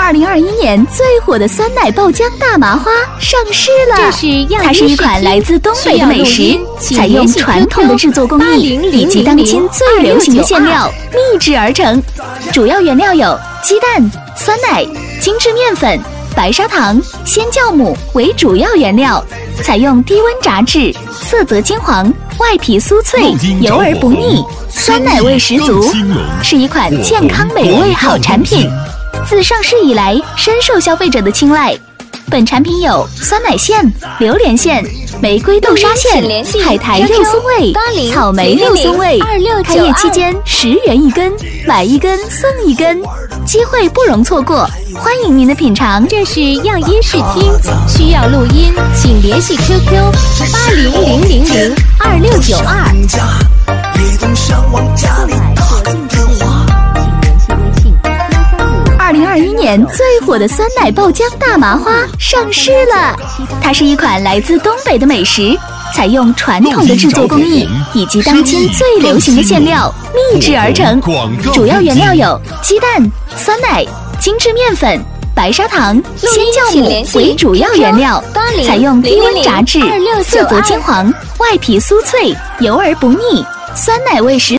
2021年最火的酸奶爆浆大麻花上市了。它是一款来自东北的美食，采用传统的制作工艺以及当今最流行的馅料秘制而成。主要原料有鸡蛋、酸奶、精制面粉、白砂糖、鲜酵母为主要原料，采用低温炸制，色泽金黄，外皮酥脆，油而不腻，酸奶味十足，是一款健康美味好产品。自上市以来，深受消费者的青睐。本产品有酸奶馅、榴莲馅、玫瑰豆沙馅、海苔肉松味、草莓肉松味。开业期间10元一根，买一根送一根，机会不容错过，欢迎您的品尝。 这是样音视听，需要录音，请联系 QQ800002692。 2021年最火的酸奶爆浆大麻花上市了。它是一款来自东北的美食，采用传统的制作工艺以及当今最流行的馅料秘制而成。主要原料有鸡蛋、酸奶、精制面粉、白砂糖、鲜酵母为主要原料，采用低温炸制，色泽金黄，外皮酥脆，油而不腻，酸奶味十足。